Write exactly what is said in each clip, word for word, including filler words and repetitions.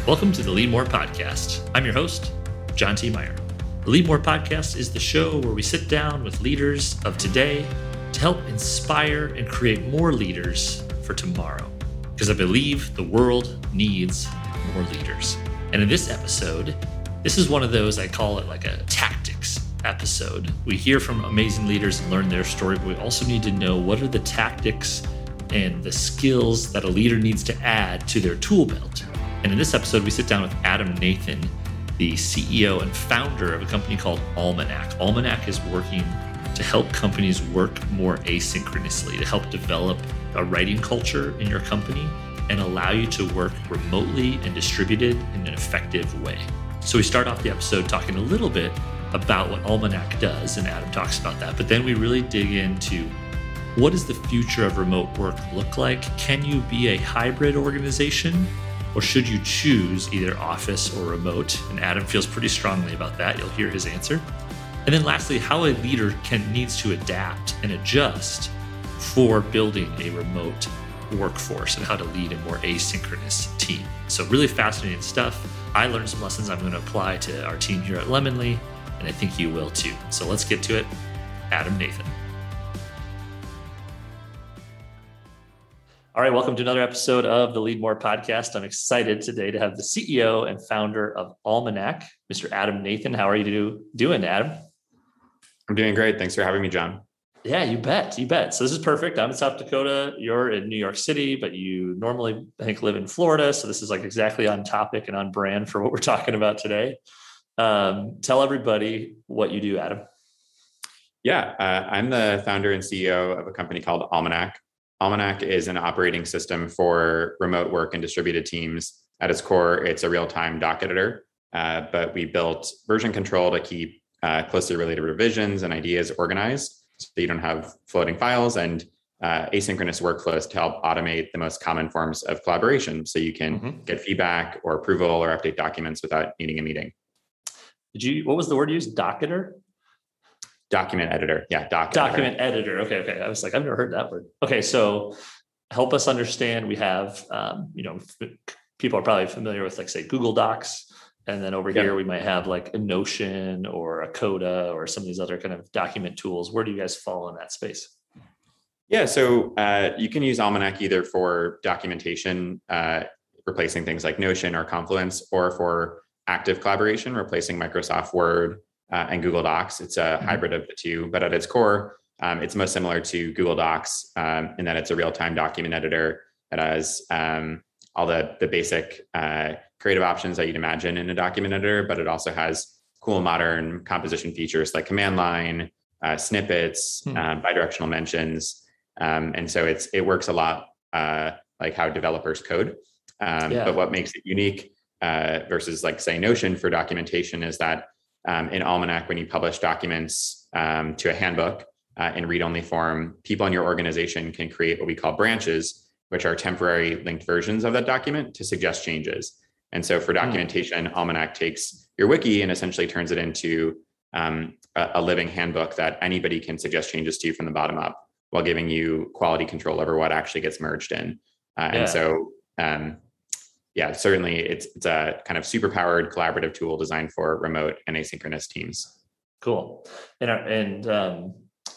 Welcome to the Lead More Podcast. I'm your host, John T. Meyer. The Lead More Podcast is the show where we sit down with leaders of today to help inspire and create more leaders for tomorrow. Because I believe the world needs more leaders. And in this episode, this is one of those, I call it like a tactics episode. We hear from amazing leaders and learn their story, but we also need to know what are the tactics and the skills that a leader needs to add to their tool belt. And in this episode, we sit down with Adam Nathan, the C E O and founder of a company called Almanac. Almanac is working to help companies work more asynchronously, to help develop a writing culture in your company and allow you to work remotely and distributed in an effective way. So we start off the episode talking a little bit about what Almanac does, and Adam talks about that. But then we really dig into what does the future of remote work look like? Can you be a hybrid organization? Or should you choose either office or remote? And Adam feels pretty strongly about that. You'll hear his answer. And then lastly, how a leader can needs to adapt and adjust for building a remote workforce and how to lead a more asynchronous team. So really fascinating stuff. I learned some lessons I'm going to apply to our team here at Lemonly, and I think you will too. So let's get to it. Adam Nathan. All right, welcome to another episode of the Lead More Podcast. I'm excited today to have the C E O and founder of Almanac, Mister Adam Nathan. How are you do, doing, Adam? I'm doing great. Thanks for having me, John. Yeah, you bet. You bet. So this is perfect. I'm in South Dakota. You're in New York City, but you normally, I think, live in Florida. So this is like exactly on topic and on brand for what we're talking about today. Um, tell everybody what you do, Adam. Yeah, uh, I'm the founder and C E O of a company called Almanac. Almanac is an operating system for remote work and distributed teams. At its core, it's a real-time doc editor, uh, but we built version control to keep uh, closely related revisions and ideas organized so you don't have floating files, and uh, asynchronous workflows to help automate the most common forms of collaboration so you can mm-hmm. get feedback or approval or update documents without needing a meeting. Did you, what was the word used? Docketer? Document editor. Yeah. Doc Document editor. editor. Okay. Okay. I was like, I've never heard that word. Okay. So help us understand. We have, um, you know, f- people are probably familiar with, like, say, Google Docs. And then over yeah. here, we might have like a Notion or a Coda or some of these other kind of document tools. Where do you guys fall in that space? Yeah. So uh, you can use Almanac either for documentation, uh, replacing things like Notion or Confluence, or for active collaboration, replacing Microsoft Word Uh, and Google Docs. It's a mm-hmm. hybrid of the two, but at its core, um, it's most similar to Google Docs um, in that it's a real-time document editor that has um, all the, the basic uh, creative options that you'd imagine in a document editor, but it also has cool modern composition features like command line, uh, snippets, mm-hmm. um, bidirectional mentions. Um, and so it's it works a lot uh, like how developers code. Um, yeah. But what makes it unique uh, versus, like, say, Notion for documentation is that Um, in Almanac, when you publish documents um, to a handbook uh, in read-only form, people in your organization can create what we call branches, which are temporary linked versions of that document to suggest changes. And so for documentation, mm. Almanac takes your wiki and essentially turns it into um, a, a living handbook that anybody can suggest changes to from the bottom up, while giving you quality control over what actually gets merged in. Uh, yeah. And so um, Yeah, certainly it's it's a kind of superpowered collaborative tool designed for remote and asynchronous teams. Cool. And and um,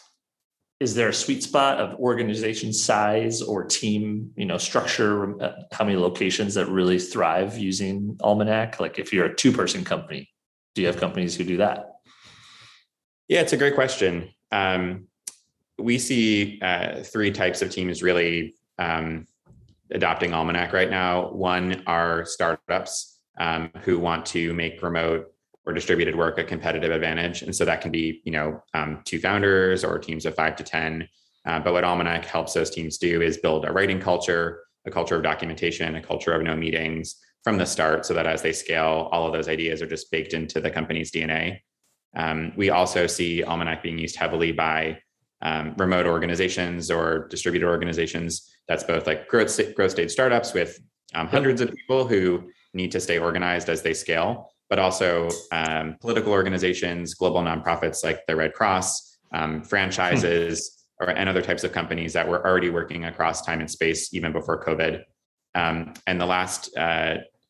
is there a sweet spot of organization size or team, you know, structure? How many locations that really thrive using Almanac? Like, if you're a two-person company, do you have companies who do that? Yeah, it's a great question. Um, we see uh, three types of teams really Um, adopting Almanac right now. One are startups um, who want to make remote or distributed work a competitive advantage. And so that can be, you know, um, two founders or teams of five to ten. Uh, but what Almanac helps those teams do is build a writing culture, a culture of documentation, a culture of no meetings from the start, so that as they scale, all of those ideas are just baked into the company's D N A. Um, we also see Almanac being used heavily by Um, remote organizations or distributed organizations. That's both like growth, growth stage startups with um, hundreds of people who need to stay organized as they scale, but also um, political organizations, global nonprofits like the Red Cross, um, franchises, hmm. or and other types of companies that were already working across time and space even before COVID. Um, and the last uh,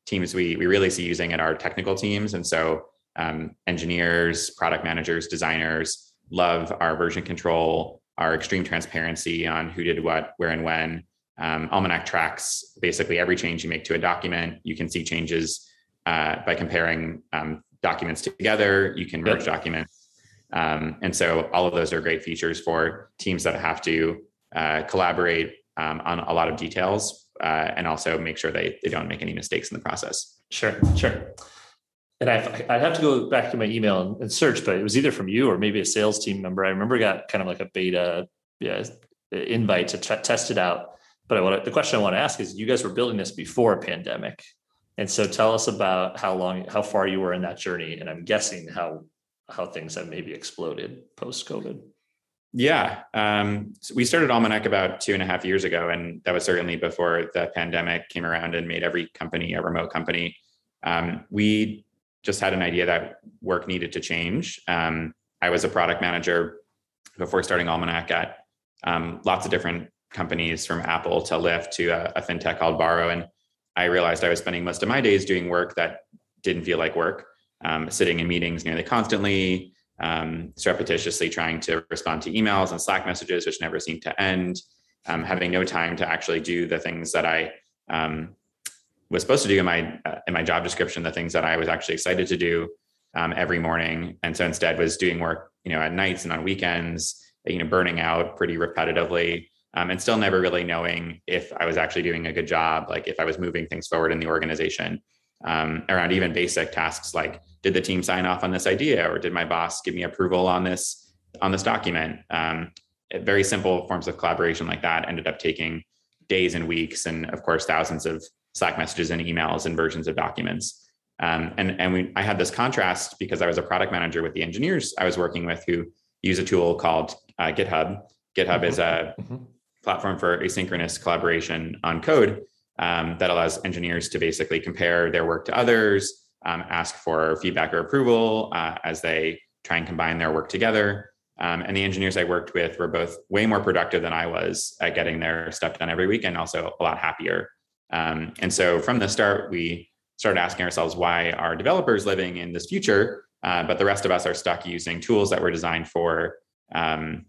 teams we we really see using it are technical teams. And so um, engineers, product managers, designers love our version control, our extreme transparency on who did what, where, and when. Um, Almanac tracks basically every change you make to a document. You can see changes uh, by comparing um, documents together. You can merge yep. documents. Um, and so all of those are great features for teams that have to uh, collaborate um, on a lot of details uh, and also make sure they, they don't make any mistakes in the process. Sure, sure. And I, I'd have to go back to my email and, and search, but it was either from you or maybe a sales team member. I remember I got kind of like a beta yeah, invite to t- test it out. But I want the question I want to ask is, you guys were building this before a pandemic. And so tell us about how long, how far you were in that journey. And I'm guessing how, how things have maybe exploded post-COVID. Yeah. Um, so we started Almanac about two and a half years ago. And that was certainly before the pandemic came around and made every company a remote company. Um, we just had an idea that work needed to change. Um, I was a product manager before starting Almanac at um, lots of different companies, from Apple to Lyft to a, a fintech called Borrow. And I realized I was spending most of my days doing work that didn't feel like work, um, sitting in meetings nearly constantly, um, surreptitiously trying to respond to emails and Slack messages, which never seemed to end, um, having no time to actually do the things that I um, was supposed to do in my uh, in my job description, the things that I was actually excited to do um, every morning. And so instead was doing work, you know, at nights and on weekends, you know, burning out pretty repetitively. Um, and still never really knowing if I was actually doing a good job, like if I was moving things forward in the organization, um, around even basic tasks like, did the team sign off on this idea, or did my boss give me approval on this on this document? Um, very simple forms of collaboration like that ended up taking days and weeks, and of course thousands of Slack messages and emails and versions of documents. Um, and and we, I had this contrast because I was a product manager with the engineers I was working with who use a tool called uh, GitHub. GitHub mm-hmm. is a mm-hmm. platform for asynchronous collaboration on code um, that allows engineers to basically compare their work to others, um, ask for feedback or approval uh, as they try and combine their work together. Um, and the engineers I worked with were both way more productive than I was at getting their stuff done every week, and also a lot happier. Um, and so from the start, we started asking ourselves, why are developers living in this future, uh, but the rest of us are stuck using tools that were designed for um,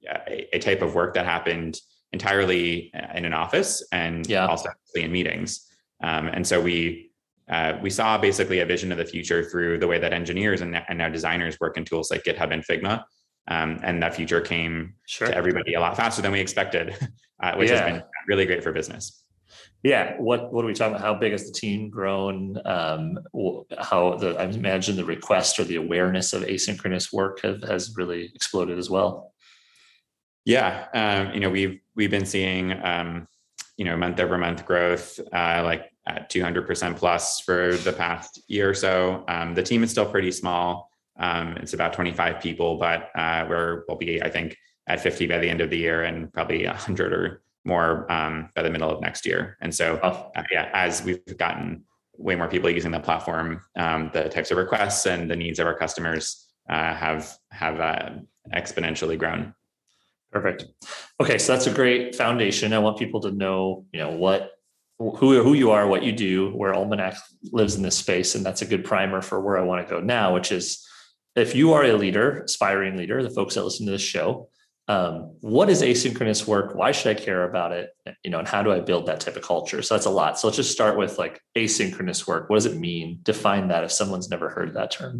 a, a type of work that happened entirely in an office and yeah. also in meetings. Um, and so we uh, we saw basically a vision of the future through the way that engineers and, and now designers work in tools like GitHub and Figma. Um, and that future came sure. to everybody a lot faster than we expected, uh, which yeah. has been really great for business. Yeah. What What are we talking about? How big has the team grown? Um, how the I imagine the request or the awareness of asynchronous work have, has really exploded as well. Yeah, um, you know, we've we've been seeing, um, you know, month over month growth, uh, like at two hundred percent plus for the past year or so. Um, the team is still pretty small. Um, it's about twenty-five people, but uh, we're we'll be, I think, at fifty by the end of the year, and probably one hundred or more um, by the middle of next year. And so, uh, yeah, as we've gotten way more people using the platform, um, the types of requests and the needs of our customers uh, have have uh, exponentially grown. Perfect. Okay, so that's a great foundation. I want people to know, you know, what, who, who you are, what you do, where Almanac lives in this space, and that's a good primer for where I want to go now, which is, if you are a leader, aspiring leader, the folks that listen to this show, um, what is asynchronous work? Why should I care about it? You know, and how do I build that type of culture? So that's a lot. So let's just start with like asynchronous work. What does it mean? Define that if someone's never heard that term.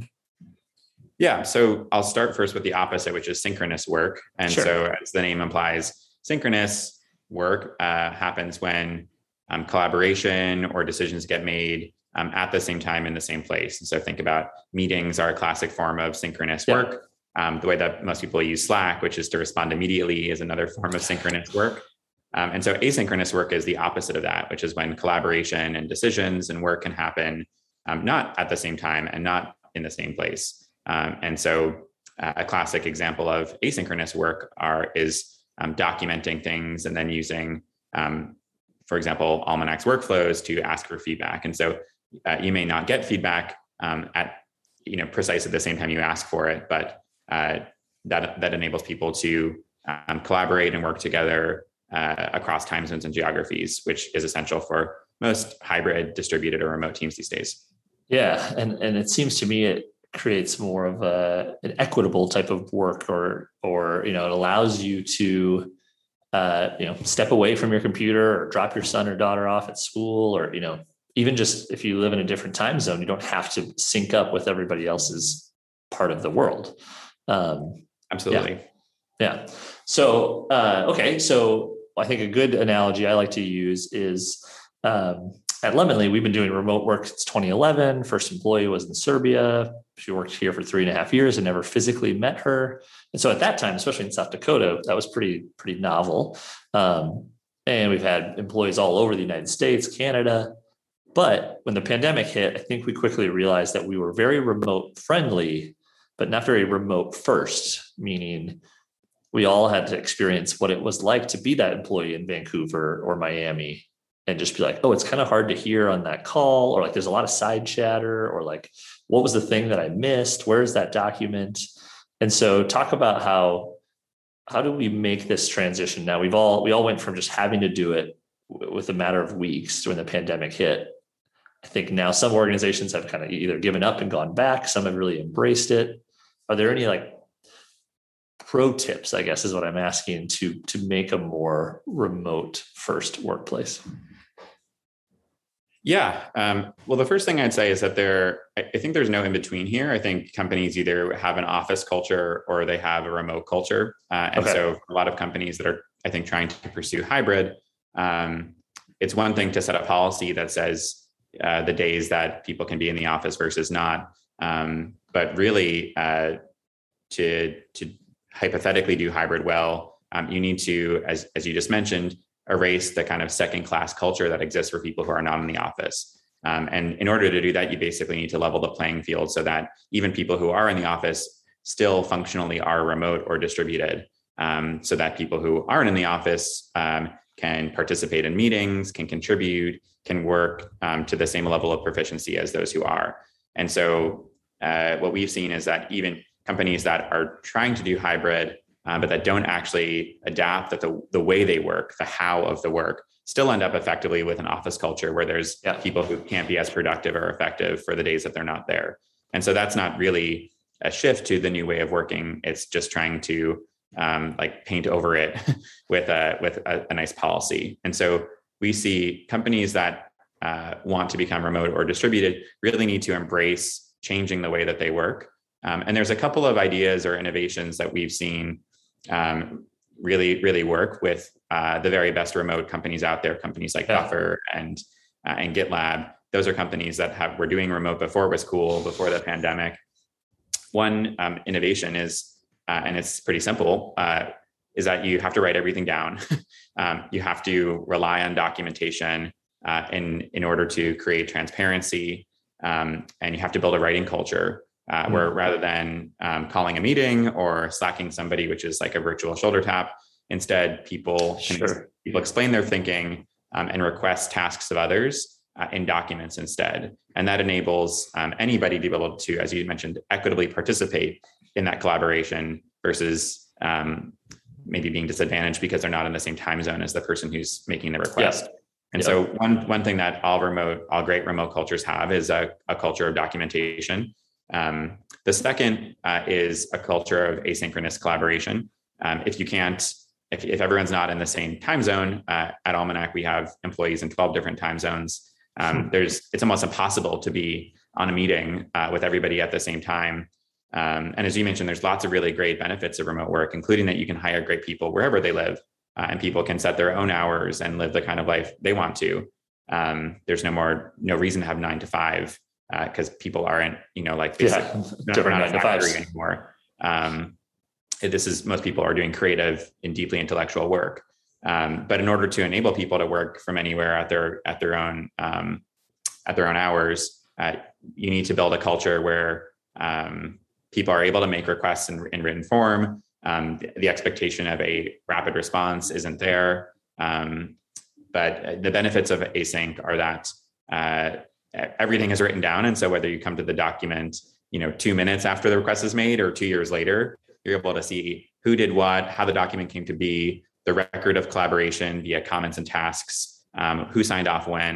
Yeah. So I'll start first with the opposite, which is synchronous work. And sure. so as the name implies, synchronous work uh, happens when um, collaboration or decisions get made um, at the same time in the same place. And so think about meetings are a classic form of synchronous yeah. work. Um, the way that most people use Slack, which is to respond immediately, is another form of synchronous work. Um, and so asynchronous work is the opposite of that, which is when collaboration and decisions and work can happen um, not at the same time and not in the same place. Um, and so uh, a classic example of asynchronous work are is um, documenting things and then using, um, for example, Almanac's workflows to ask for feedback. And so uh, you may not get feedback um, at you know precisely the same time you ask for it, but uh, that that enables people to um, collaborate and work together uh, across time zones and geographies, which is essential for most hybrid, distributed, or remote teams these days. Yeah, and and it seems to me it creates more of a an equitable type of work, or or you know, it allows you to uh, you know, step away from your computer or drop your son or daughter off at school, or you know, even just if you live in a different time zone, you don't have to sync up with everybody else's part of the world. Um, Absolutely. Yeah. yeah. So uh, okay, so I think a good analogy I like to use is. Um, At Lemonly, we've been doing remote work since twenty eleven. First employee was in Serbia. She worked here for three and a half years and never physically met her. And so at that time, especially in South Dakota, that was pretty, pretty novel. Um, and we've had employees all over the United States, Canada. But when the pandemic hit, I think we quickly realized that we were very remote friendly, but not very remote first, meaning we all had to experience what it was like to be that employee in Vancouver or Miami. And just be like, oh, it's kind of hard to hear on that call, or like there's a lot of side chatter, or like, what was the thing that I missed? Where's that document? And so talk about how, how do we make this transition? Now we've all, we all went from just having to do it w- with a matter of weeks when the pandemic hit. I think now some organizations have kind of either given up and gone back. Some have really embraced it. Are there any like pro tips, I guess is what I'm asking, to, to make a more remote first workplace? Yeah. Um, well, the first thing I'd say is that there, I think there's no in between here. I think companies either have an office culture or they have a remote culture. Uh, and okay. so a lot of companies that are, I think, trying to pursue hybrid, um, it's one thing to set a policy that says uh, the days that people can be in the office versus not. Um, but really uh, to, to hypothetically do hybrid well, um, you need to, as, as you just mentioned, erase the kind of second class culture that exists for people who are not in the office. Um, and in order to do that, you basically need to level the playing field so that even people who are in the office still functionally are remote or distributed, um, so that people who aren't in the office um, can participate in meetings, can contribute, can work um, to the same level of proficiency as those who are. And so uh, what we've seen is that even companies that are trying to do hybrid, Uh, but that don't actually adapt that the, the way they work, the how of the work, still end up effectively with an office culture where there's yeah. people who can't be as productive or effective for the days that they're not there. And so that's not really a shift to the new way of working. It's just trying to um, like paint over it with a with a, a nice policy. And so we see companies that uh, want to become remote or distributed really need to embrace changing the way that they work. Um, and there's a couple of ideas or innovations that we've seen Um, really, really work with uh, the very best remote companies out there, companies like yeah. Buffer and uh, and GitLab. Those are companies that have were doing remote before it was cool, before the pandemic. One um, innovation is, uh, and it's pretty simple, uh, is that you have to write everything down. um, you have to rely on documentation uh, in in order to create transparency, um, and you have to build a writing culture. Uh, where rather than um, calling a meeting or slacking somebody, which is like a virtual shoulder tap, instead people can, sure. people explain their thinking um, and request tasks of others uh, in documents instead. And that enables um, anybody to be able to, as you mentioned, equitably participate in that collaboration versus um, maybe being disadvantaged because they're not in the same time zone as the person who's making the request. Yeah. And yeah. so one one thing that all remote, all great remote cultures have is a, a culture of documentation. Um, the second uh, is a culture of asynchronous collaboration. Um, if you can't, if, if everyone's not in the same time zone, uh, at Almanac, we have employees in twelve different time zones. Um, hmm. There's, it's almost impossible to be on a meeting uh, with everybody at the same time. Um, and as you mentioned, there's lots of really great benefits of remote work, including that you can hire great people wherever they live, uh, and people can set their own hours and live the kind of life they want to. Um, there's no more, no reason to have nine to five. Because uh, people aren't, you know, like yeah, not, not a factory anymore. Um, this is most people are doing creative and deeply intellectual work. Um, but in order to enable people to work from anywhere at their at their own um, at their own hours, uh, you need to build a culture where um, people are able to make requests in, in written form. Um, the, the expectation of a rapid response isn't there. Um, but the benefits of async are that. Uh, Everything is written down. And so whether you come to the document, you know, two minutes after the request is made or two years later, you're able to see who did what, how the document came to be, the record of collaboration via comments and tasks, um, who signed off when.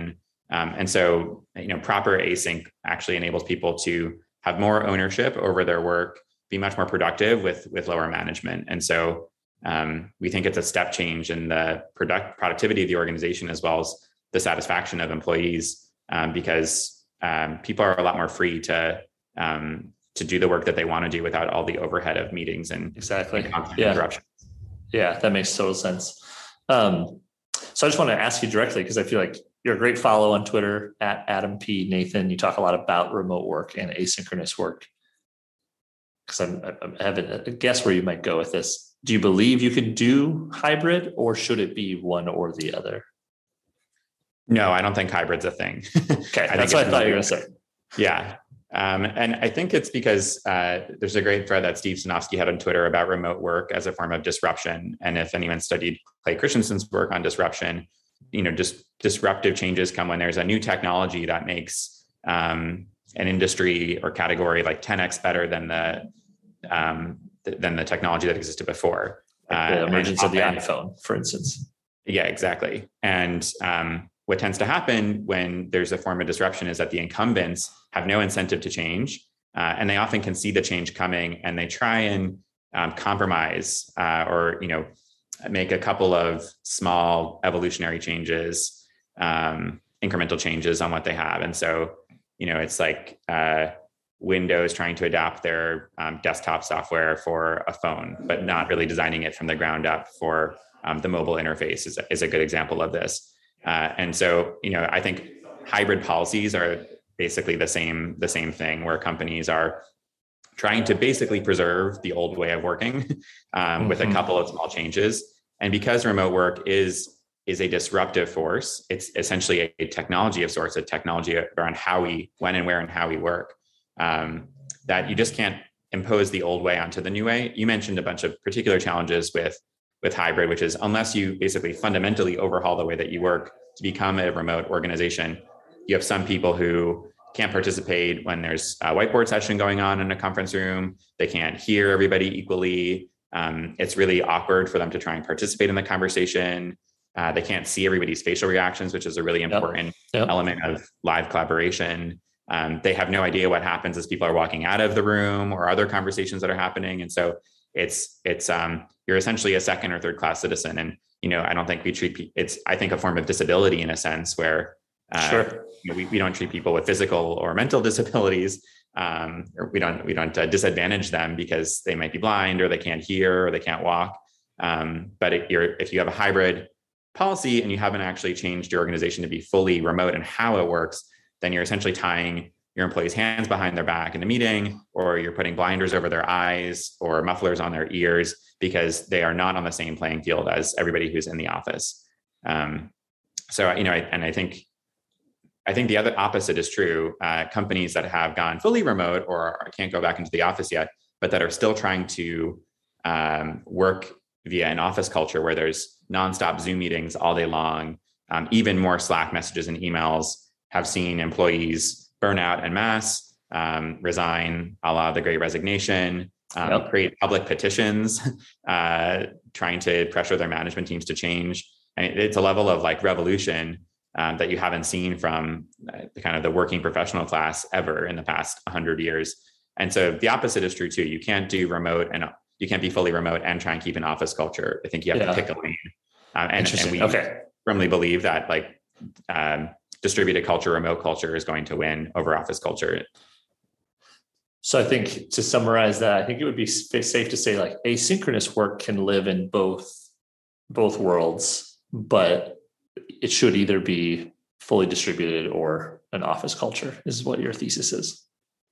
Um, and so, you know, proper async actually enables people to have more ownership over their work, be much more productive with, with lower management. And so um, we think it's a step change in the product productivity of the organization, as well as the satisfaction of employees, um, because um, people are a lot more free to um, to do the work that they want to do without all the overhead of meetings and exactly and constant yeah. interruptions. Yeah, that makes total sense. Um, so I just want to ask you directly, because I feel like you're a great follow on Twitter at Adam P. Nathan. You talk a lot about remote work and asynchronous work. Because I'm, I have a guess where you might go with this. Do you believe you can do hybrid, or should it be one or the other? No, I don't think hybrid's a thing. Okay, that's what I thought you were going to say. Yeah. Um, and I think it's because uh, there's a great thread that Steve Sinofsky had on Twitter about remote work as a form of disruption. And if anyone studied Clay Christensen's work on disruption, you know, just disruptive changes come when there's a new technology that makes um, an industry or category like ten x better than the um, th- than the technology that existed before. Like the uh, emergence of the iPhone, for instance. Yeah, exactly. And um, what tends to happen when there's a form of disruption is that the incumbents have no incentive to change, uh, and they often can see the change coming, and they try and um, compromise uh, or you know make a couple of small evolutionary changes, um, incremental changes on what they have. And so you know it's like uh, Windows trying to adapt their um, desktop software for a phone, but not really designing it from the ground up for um, the mobile interface is, is a good example of this. Uh, and so, you know, I think hybrid policies are basically the same, the same thing, where companies are trying to basically preserve the old way of working um, mm-hmm. with a couple of small changes. And because remote work is, is a disruptive force, it's essentially a, a technology of sorts, a technology around how we, when and where and how we work, um, that you just can't impose the old way onto the new way. You mentioned a bunch of particular challenges with with hybrid, which is unless you basically fundamentally overhaul the way that you work to become a remote organization, you have some people who can't participate when there's a whiteboard session going on in a conference room. They can't hear everybody equally. Um, it's really awkward for them to try and participate in the conversation. Uh, they can't see everybody's facial reactions, which is a really important yep. Yep. element of live collaboration. Um, they have no idea what happens as people are walking out of the room or other conversations that are happening. And so it's, it's, um, you're essentially a second or third class citizen. And, you know, I don't think we treat, pe- it's, I think a form of disability in a sense where, uh, sure. you know, we, we don't treat people with physical or mental disabilities. Um, or we don't, we don't uh, disadvantage them because they might be blind or they can't hear or they can't walk. Um, but if you're, if you have a hybrid policy and you haven't actually changed your organization to be fully remote and how it works, then you're essentially tying your employees' hands behind their back in the meeting, or you're putting blinders over their eyes or mufflers on their ears because they are not on the same playing field as everybody who's in the office. Um, so, you know, I, and I think, I think the other opposite is true. Uh, companies that have gone fully remote or can't go back into the office yet, but that are still trying to um, work via an office culture where there's nonstop Zoom meetings all day long, um, even more Slack messages and emails, have seen employees burn out en masse, um, resign a la the Great Resignation, um, yep. create public petitions, uh, trying to pressure their management teams to change. And it, it's a level of like revolution um, that you haven't seen from uh, the kind of the working professional class ever in the past one hundred years. And so the opposite is true too. You can't do remote and you can't be fully remote and try and keep an office culture. I think you have yeah. to pick a lane. Um, and, and we okay. firmly believe that like, um, distributed culture, remote culture is going to win over office culture. So I think to summarize that, I think it would be safe to say like asynchronous work can live in both, both worlds, but it should either be fully distributed or an office culture is what your thesis is.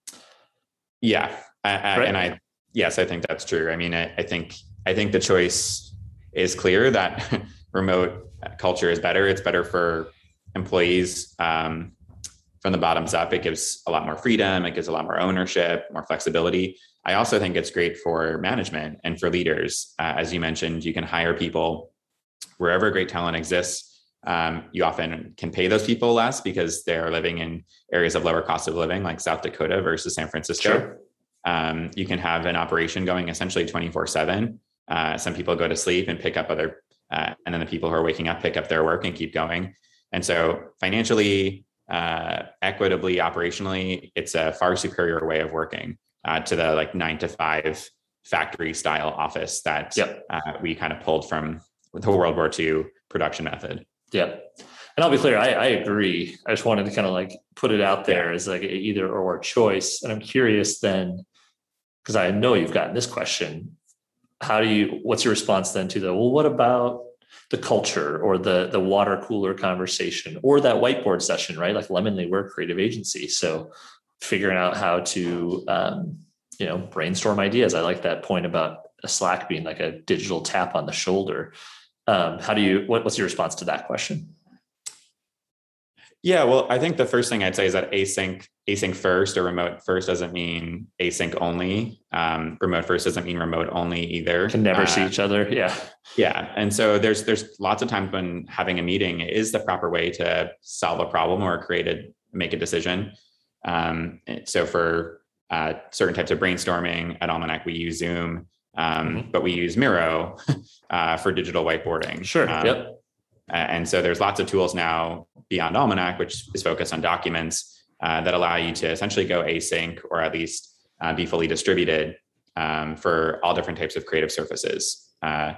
Yeah. I, I, right? And I, yes, I think that's true. I mean, I, I think, I think the choice is clear that remote culture is better. It's better for employees um, from the bottoms up. It gives a lot more freedom. It gives a lot more ownership, more flexibility. I also think it's great for management and for leaders. Uh, as you mentioned, you can hire people wherever great talent exists. Um, you often can pay those people less because they're living in areas of lower cost of living, like South Dakota versus San Francisco. Sure. Um, you can have an operation going essentially twenty-four seven. Uh, some people go to sleep and pick up other, uh, and then the people who are waking up pick up their work and keep going. And so financially, uh, equitably operationally, it's a far superior way of working uh, to the like nine to five factory style office that Yep. uh, we kind of pulled from the World War Two production method. Yeah. And I'll be clear, I, I agree. I just wanted to kind of like put it out there Yeah. as like a either or choice. And I'm curious then, because I know you've gotten this question, how do you, what's your response then to the, well, what about the culture or the, the water cooler conversation or that whiteboard session, right? Like Lemonly, we're a creative agency. So figuring out how to, um, you know, brainstorm ideas. I like that point about a Slack being like a digital tap on the shoulder. Um, how do you, what, what's your response to that question? Yeah, well, I think the first thing I'd say is that async, async first or remote first doesn't mean async only. Um, remote first doesn't mean remote only either. Can never uh, see each other. Yeah. Yeah. And so there's there's lots of times when having a meeting is the proper way to solve a problem or create a, make a decision. Um, so for uh, certain types of brainstorming at Almanac, we use Zoom, um, mm-hmm. but we use Miro uh, for digital whiteboarding. Sure. Um, yep. And so there's lots of tools now beyond Almanac, which is focused on documents uh, that allow you to essentially go async or at least uh, be fully distributed um, for all different types of creative surfaces. Uh,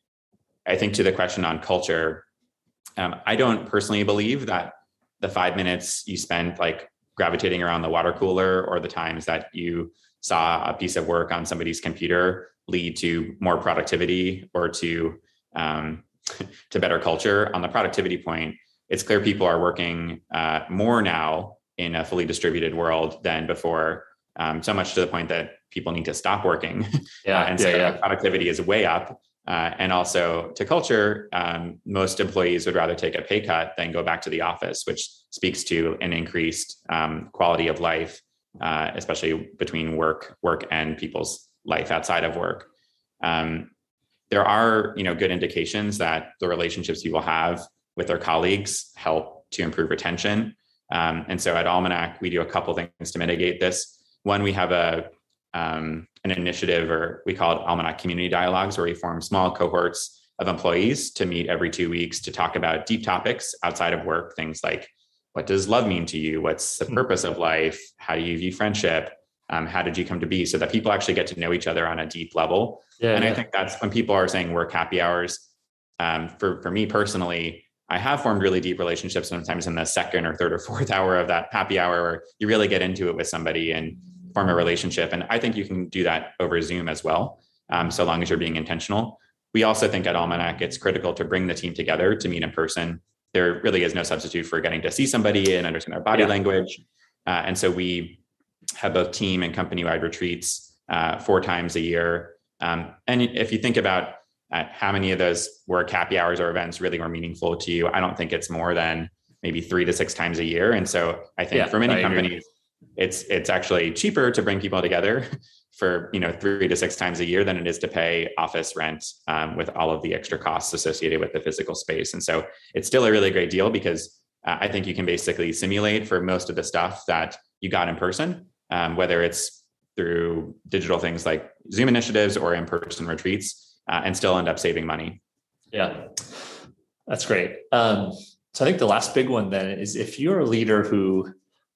I think to the question on culture, um, I don't personally believe that the five minutes you spent like gravitating around the water cooler or the times that you saw a piece of work on somebody's computer lead to more productivity or to um, to better culture. On the productivity point, it's clear people are working uh, more now in a fully distributed world than before, um, so much to the point that people need to stop working. Yeah, uh, and yeah, so yeah. productivity is way up. Uh, and also to culture, um, most employees would rather take a pay cut than go back to the office, which speaks to an increased um, quality of life, uh, especially between work, work and people's life outside of work. Um, There are, you know, good indications that the relationships people have with their colleagues help to improve retention. Um, and so at Almanac, we do a couple things to mitigate this. One, we have a um, an initiative, or we call it Almanac Community Dialogues, where we form small cohorts of employees to meet every two weeks to talk about deep topics outside of work. Things like, what does love mean to you? What's the purpose of life? How do you view friendship? Um, how did you come to be? So that people actually get to know each other on a deep level. Yeah, and yeah. I think that's when people are saying work happy hours. Um, for, for me personally, I have formed really deep relationships sometimes in the second or third or fourth hour of that happy hour where you really get into it with somebody and form a relationship. And I think you can do that over Zoom as well, um, so long as you're being intentional. We also think at Almanac, it's critical to bring the team together to meet in person. There really is no substitute for getting to see somebody and understand their body Yeah. language. Uh, and so we have both team and company-wide retreats uh, four times a year. Um, and if you think about uh, how many of those work happy hours or events really were meaningful to you, I don't think it's more than maybe three to six times a year. And so I think Yeah, for many I agree. companies, it's it's actually cheaper to bring people together for, you know, three to six times a year than it is to pay office rent um, with all of the extra costs associated with the physical space. And so it's still a really great deal because uh, I think you can basically simulate for most of the stuff that you got in person, um, whether it's through digital things like Zoom initiatives or in-person retreats, uh, and still end up saving money. Yeah, that's great. Um, so I think the last big one then is if you're a leader who,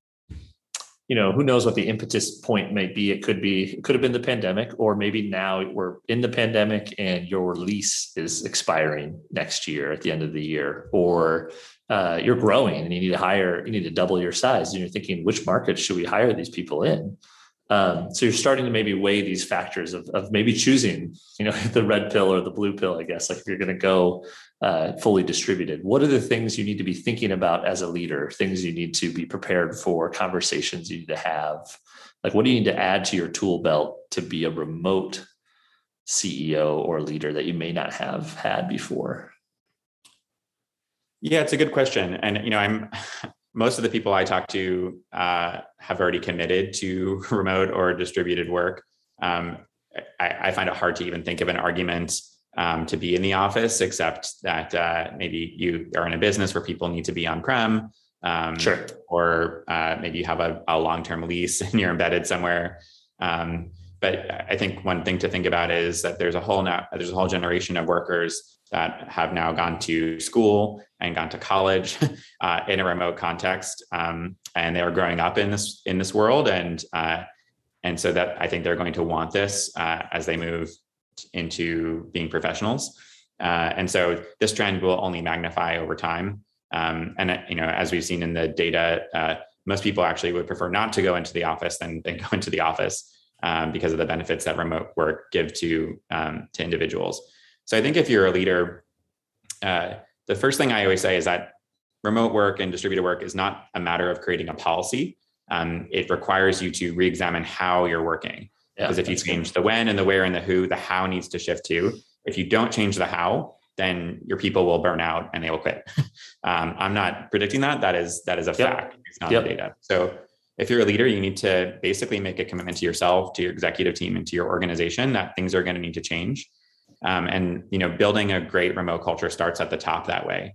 you know, who knows what the impetus point may be. It could be, it could have been the pandemic, or maybe now we're in the pandemic and your lease is expiring next year at the end of the year, or uh, you're growing and you need to hire, you need to double your size. And you're thinking, which markets should we hire these people in? Um, so you're starting to maybe weigh these factors of, of maybe choosing, you know, the red pill or the blue pill, I guess, like if you're going to go uh, fully distributed. What are the things you need to be thinking about as a leader, things you need to be prepared for, conversations you need to have? Like, what do you need to add to your tool belt to be a remote C E O or leader that you may not have had before? Yeah, it's a good question. And, you know, I'm most of the people I talk to uh, have already committed to remote or distributed work. Um, I, I find it hard to even think of an argument um, to be in the office, except that uh, maybe you are in a business where people need to be on-prem, um, sure. or uh, maybe you have a, a long-term lease and you're embedded somewhere. Um, but I think one thing to think about is that there's a whole now, there's a whole generation of workers that have now gone to school and gone to college uh, in a remote context, um, and they are growing up in this in this world, and uh, and so that I think they're going to want this uh, as they move into being professionals, uh, and so this trend will only magnify over time. Um, and you know, as we've seen in the data, uh, most people actually would prefer not to go into the office than than go into the office um, because of the benefits that remote work give to um, to individuals. So I think if you're a leader, uh, the first thing I always say is that remote work and distributed work is not a matter of creating a policy. Um, it requires you to re-examine how you're working. Yeah, because if you change good. the when and the where and the who, the how needs to shift too. If you don't change the how, then your people will burn out and they will quit. um, I'm not predicting that. That is that is a yep. fact. It's not yep. the data. So if you're a leader, you need to basically make a commitment to yourself, to your executive team, and to your organization that things are going to need to change. Um, and, you know, building a great remote culture starts at the top that way.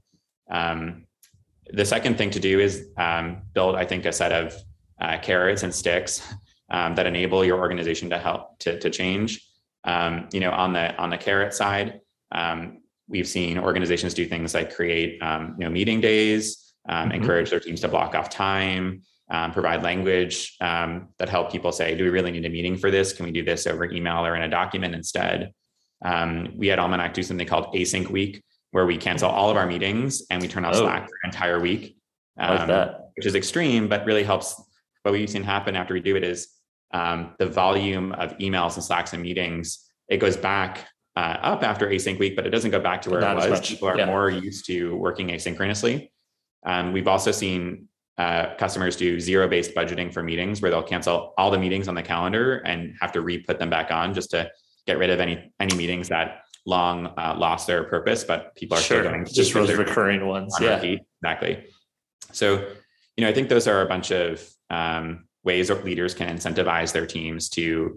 Um, the second thing to do is um, build, I think, a set of uh, carrots and sticks um, that enable your organization to help to, to change. Um, you know, on the on the carrot side, um, we've seen organizations do things like create, um, you know, meeting days, um, mm-hmm. encourage their teams to block off time, um, provide language um, that help people say, do we really need a meeting for this? Can we do this over email or in a document instead? Um, we at Almanac do something called Async Week, where we cancel all of our meetings and we turn off oh. Slack for an entire week, um, like that. Which is extreme, but really helps. What we've seen happen after we do it is um, the volume of emails and Slacks and meetings, it goes back uh, up after Async Week, but it doesn't go back to where Not it was. People are yeah. more used to working asynchronously. Um, we've also seen uh, customers do zero-based budgeting for meetings, where they'll cancel all the meetings on the calendar and have to re-put them back on just to get rid of any any meetings that long uh, lost their purpose, but people are sure. still going to just those recurring ones. On yeah, repeat. Exactly. So, you know, I think those are a bunch of um, ways that leaders can incentivize their teams to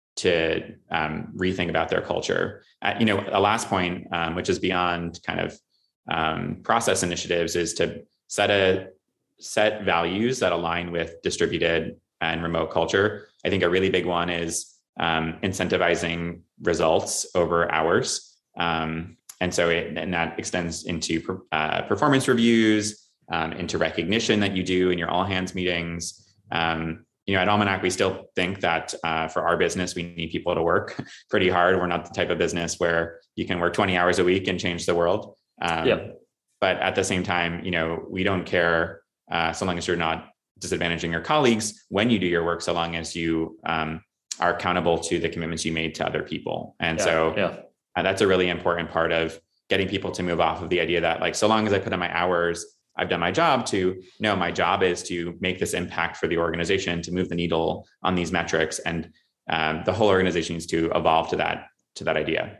to um, rethink about their culture. Uh, you know, a last point, um, which is beyond kind of um, process initiatives, is to set a set values that align with distributed and remote culture. I think a really big one is Um, incentivizing results over hours. Um, and so it, and that extends into uh, performance reviews, um, into recognition that you do in your all hands meetings. Um, you know, at Almanac, we still think that uh, for our business, we need people to work pretty hard. We're not the type of business where you can work twenty hours a week and change the world. Um, yeah. But at the same time, you know, we don't care uh, so long as you're not disadvantaging your colleagues when you do your work, so long as you um, are accountable to the commitments you made to other people. And yeah, so yeah. Uh, that's a really important part of getting people to move off of the idea that, like, so long as I put in my hours, I've done my job, to no, my job is to make this impact for the organization, to move the needle on these metrics. And um, the whole organization needs to evolve to that, to that idea.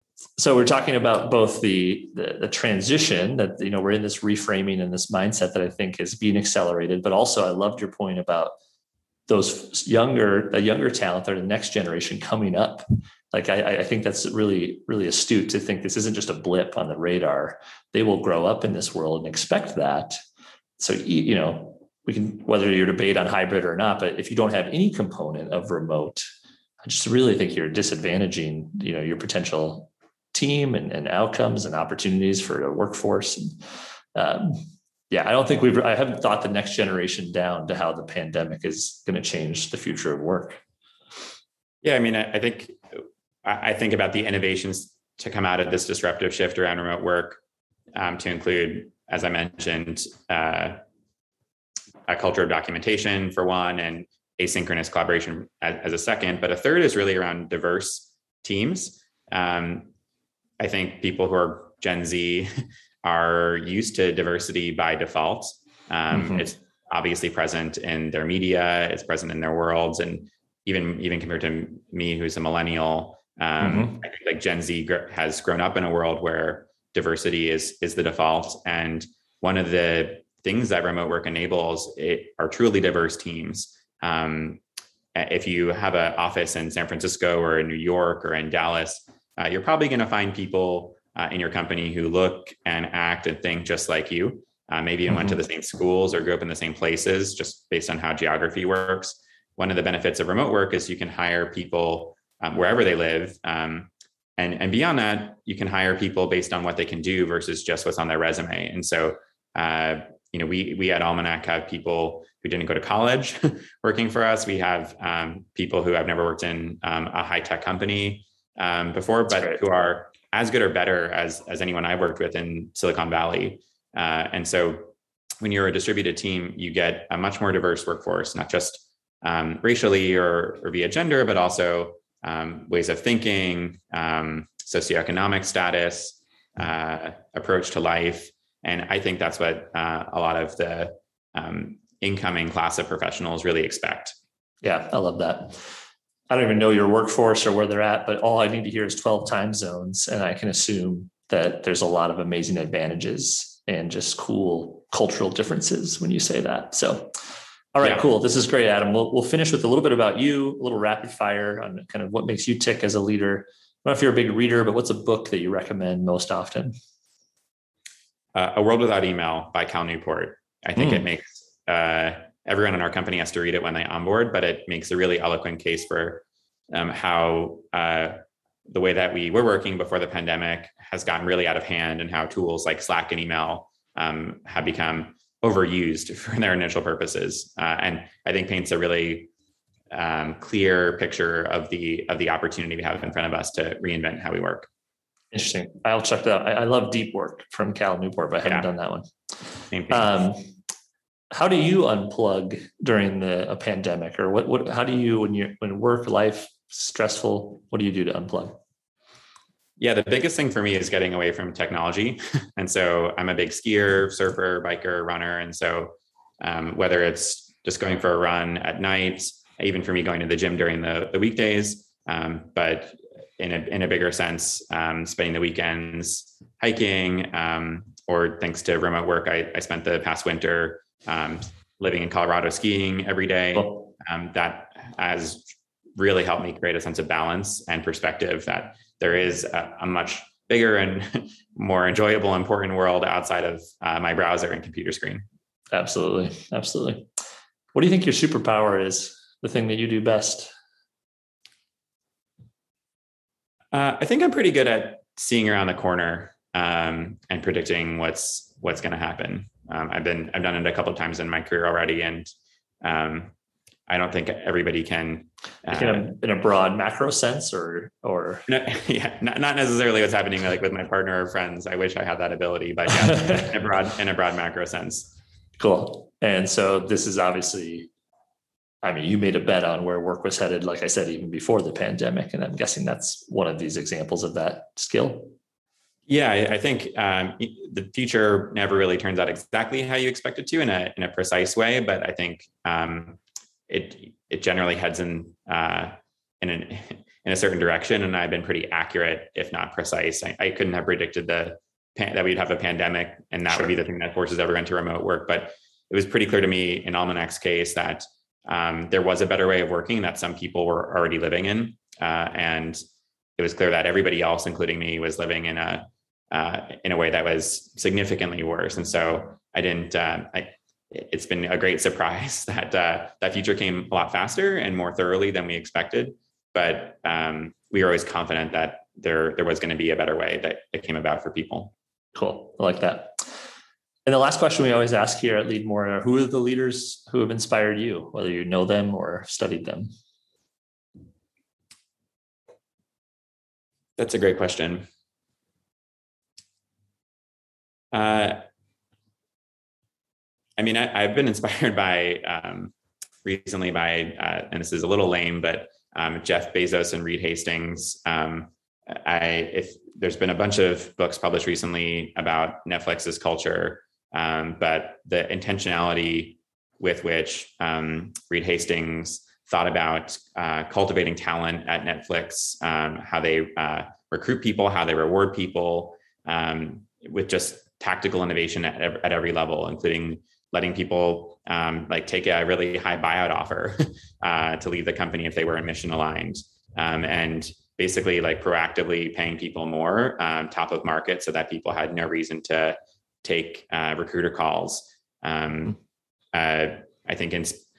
So we're talking about both the, the the transition that, you know, we're in this reframing and this mindset that I think is being accelerated, but also I loved your point about those younger, the younger talent, or the next generation coming up. Like, I, I think that's really, really astute to think this isn't just a blip on the radar. They will grow up in this world and expect that. So, you know, we can, whether you're debate on hybrid or not, but if you don't have any component of remote, I just really think you're disadvantaging, you know, your potential team and, and outcomes and opportunities for a workforce. And, um, yeah, I don't think we've, I haven't thought the next generation down to how the pandemic is going to change the future of work. Yeah. I mean, I, I think, I think about the innovations to come out of this disruptive shift around remote work, um, to include, as I mentioned, uh, a culture of documentation for one, and asynchronous collaboration as, as a second. But a third is really around diverse teams. Um, I think people who are Gen Z are used to diversity by default. Um, mm-hmm. It's obviously present in their media, it's present in their worlds. And even, even compared to me, who's a millennial, um, mm-hmm. I think like Gen Z gr- has grown up in a world where diversity is, is the default. And one of the things that remote work enables it are truly diverse teams. Um, if you have an office in San Francisco or in New York or in Dallas, uh, you're probably going to find people Uh, in your company who look and act and think just like you. Uh, maybe you mm-hmm. went to the same schools or grew up in the same places, just based on how geography works. one of the benefits of remote work is you can hire people um, wherever they live. Um, and, and beyond that, you can hire people based on what they can do versus just what's on their resume. And so, uh, you know, we we at Almanac have people who didn't go to college working for us. We have um, people who have never worked in um, a high-tech company um, before, but who are as good or better as, as anyone I've worked with in Silicon Valley. Uh, and so when you're a distributed team, you get a much more diverse workforce, not just um, racially or, or via gender, but also um, ways of thinking, um, socioeconomic status, uh, approach to life. And I think that's what uh, a lot of the um, incoming class of professionals really expect. Yeah, I love that. I don't even know your workforce or where they're at, but all I need to hear is twelve time zones. And I can assume that there's a lot of amazing advantages and just cool cultural differences when you say that. So, all right, yeah. Cool. This is great, Adam. We'll, we'll finish with a little bit about you, a little rapid fire on kind of what makes you tick as a leader. I don't know if you're a big reader, but what's a book that you recommend most often? Uh, A World Without Email by Cal Newport. I think mm. it makes uh, everyone in our company has to read it when they onboard, but it makes a really eloquent case for um, how uh, the way that we were working before the pandemic has gotten really out of hand, and how tools like Slack and email um, have become overused for their initial purposes. Uh, and I think paints a really um, clear picture of the of the opportunity we have in front of us to reinvent how we work. Interesting. I'll check that out. I, I love Deep Work from Cal Newport, but I haven't yeah. done that one. Same thing. Um, how do you unplug during the a pandemic, or what? What? How do you, when you when work life stressful, what do you do to unplug? Yeah, the biggest thing for me is getting away from technology. And so I'm a big skier, surfer, biker, runner, and so um, whether it's just going for a run at night, even for me going to the gym during the the weekdays, um, but in a in a bigger sense, um, spending the weekends hiking, um, or thanks to remote work, I, I spent the past winter um, living in Colorado skiing every day. Um, that has really helped me create a sense of balance and perspective that there is a, a much bigger and more enjoyable, important world outside of uh, my browser and computer screen. Absolutely. Absolutely. What do you think your superpower is? The thing that you do best? Uh, I think I'm pretty good at seeing around the corner um, and predicting what's what's going to happen. Um, I've been I've done it a couple of times in my career already, and um, I don't think everybody can. Uh, in, a, in a broad macro sense, or or no, yeah, not, not necessarily what's happening like with my partner or friends. I wish I had that ability, but yeah, in a broad in a broad macro sense. Cool. And so this is obviously, I mean, you made a bet on where work was headed, like I said, even before the pandemic. And I'm guessing that's one of these examples of that skill. Yeah, I think um, the future never really turns out exactly how you expect it to in a in a precise way. But I think um, it it generally heads in uh, in an in a certain direction. And I've been pretty accurate, if not precise. I, I couldn't have predicted the that we'd have a pandemic, and that sure. would be the thing that forces everyone to remote work. But it was pretty clear to me in Almanac's case that Um, there was a better way of working that some people were already living in. Uh, and it was clear that everybody else, including me, was living in a uh, in a way that was significantly worse. And so I didn't, uh, I, it's been a great surprise that uh, that future came a lot faster and more thoroughly than we expected. But um, we were always confident that there, there was going to be a better way that, that came about for people. Cool. I like that. And the last question we always ask here at Lead More are, who are the leaders who have inspired you, whether you know them or studied them? That's a great question. Uh, I mean, I, I've been inspired by um, recently by, uh, and this is a little lame, but um, Jeff Bezos and Reed Hastings. Um, I, if there's been a bunch of books published recently about Netflix's culture. Um, but the intentionality with which um, Reed Hastings thought about uh, cultivating talent at Netflix, um, how they uh, recruit people, how they reward people, um, with just tactical innovation at, at every level, including letting people um, like take a really high buyout offer uh, to leave the company if they were mission aligned, um, and basically like proactively paying people more um, top of market so that people had no reason to take uh, recruiter calls. Um, uh, I think in,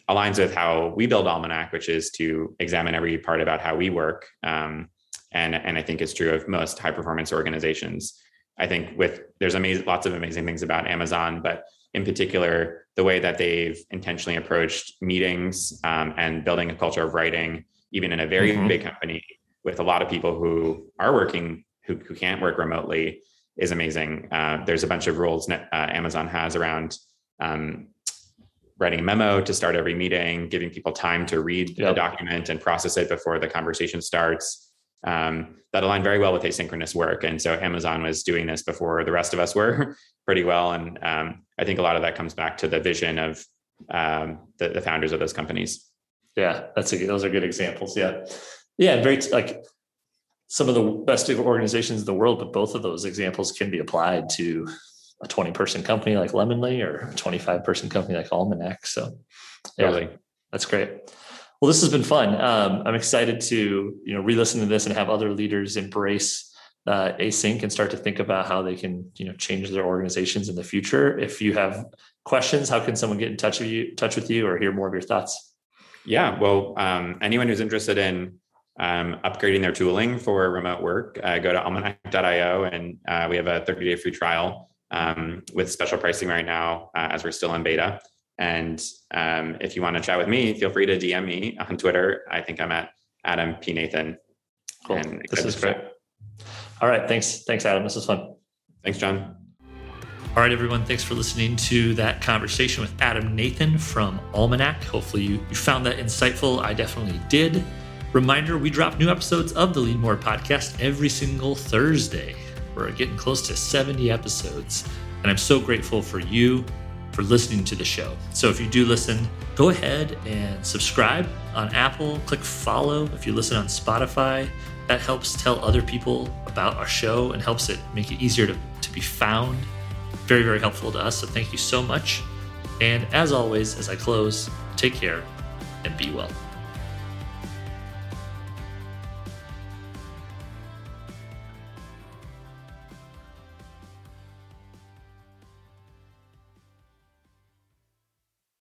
aligns with how we build Almanac, which is to examine every part about how we work. Um, and, and I think it's true of most high performance organizations. I think with there's amazing, lots of amazing things about Amazon, but in particular, the way that they've intentionally approached meetings um, and building a culture of writing, even in a very mm-hmm. big company with a lot of people who are working, who, who can't work remotely, is amazing. Uh, there's a bunch of rules uh, Amazon has around um, writing a memo to start every meeting, giving people time to read yep. the document and process it before the conversation starts. Um, that aligned very well with asynchronous work. And so Amazon was doing this before the rest of us were pretty well. And um, I think a lot of that comes back to the vision of um, the, the founders of those companies. Yeah, that's a, those are good examples. Yeah. Yeah. Very like some of the best organizations in the world, but both of those examples can be applied to a twenty person company like Lemonly or a twenty-five person company like Almanac. So yeah, totally. That's great. Well, this has been fun. Um, I'm excited to, you know, re-listen to this and have other leaders embrace uh, async and start to think about how they can, you know, change their organizations in the future. If you have questions, how can someone get in touch with you, touch with you, or hear more of your thoughts? Yeah, well, um, anyone who's interested in um, upgrading their tooling for remote work, uh, go to almanac dot io, and uh, we have a thirty day free trial um, with special pricing right now uh, as we're still in beta. And um, if you want to chat with me, feel free to D M me on Twitter. I think I'm at Adam P. Nathan. Cool. And this is great. All right. Thanks. Thanks, Adam. This was fun. Thanks, John. All right, everyone. Thanks for listening to that conversation with Adam Nathan from Almanac. Hopefully you, you found that insightful. I definitely did. Reminder, we drop new episodes of the Lead More podcast every single Thursday. We're getting close to seventy episodes. And I'm so grateful for you for listening to the show. So if you do listen, go ahead and subscribe on Apple, click follow. If you listen on Spotify, that helps tell other people about our show and helps it make it easier to, to be found. Very, very helpful to us. So thank you so much. And as always, as I close, take care and be well.